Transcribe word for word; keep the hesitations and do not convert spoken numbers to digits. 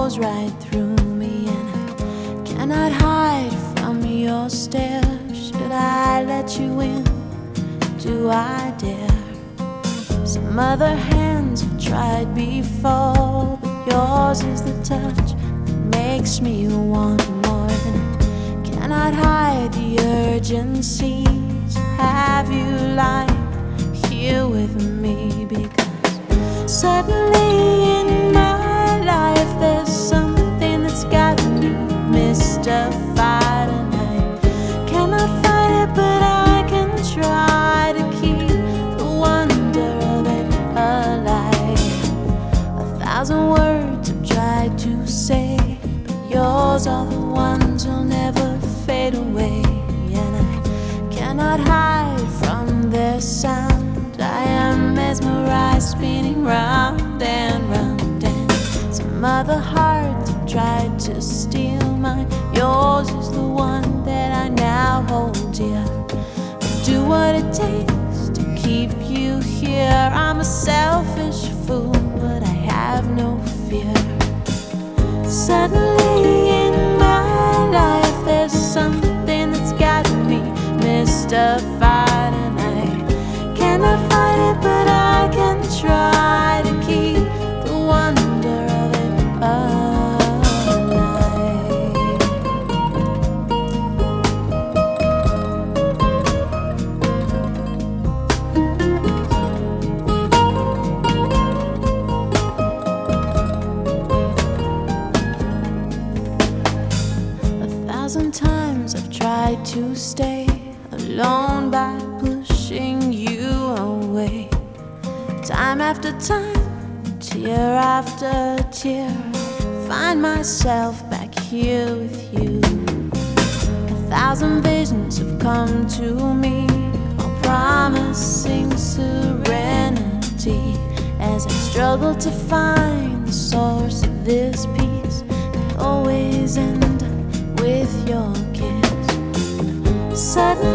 goes right through me, and I cannot hide from your stare. Should I let you in? Do I dare? Some other hands have tried before, but yours is the touch that makes me want more. Than I cannot hide the urgencies. Have you lied here with me? Because suddenly in my life there's something that's got me mystified, and I cannot fight it, but I can try to keep the wonder of it alive. A thousand words I've tried to say, but yours are the ones who'll never fade away, and I cannot hide from their sound. I am mesmerized, spinning round and round, and some other hearts have tried to steal mine. Yours is the one that I now hold dear. I do what it takes to keep you here. I'm a selfish fool, but I have no fear. Suddenly in my life there's something that's got me mystified, and I cannot fight it, but I can try to keep the wonder of it A thousand times I've tried to stay alone by pushing you away. Time after time, tear after tear, find myself back here with you. A thousand visions have come to me, all promising serenity, as I struggle to find the source of this peace. They always end with your kiss. Suddenly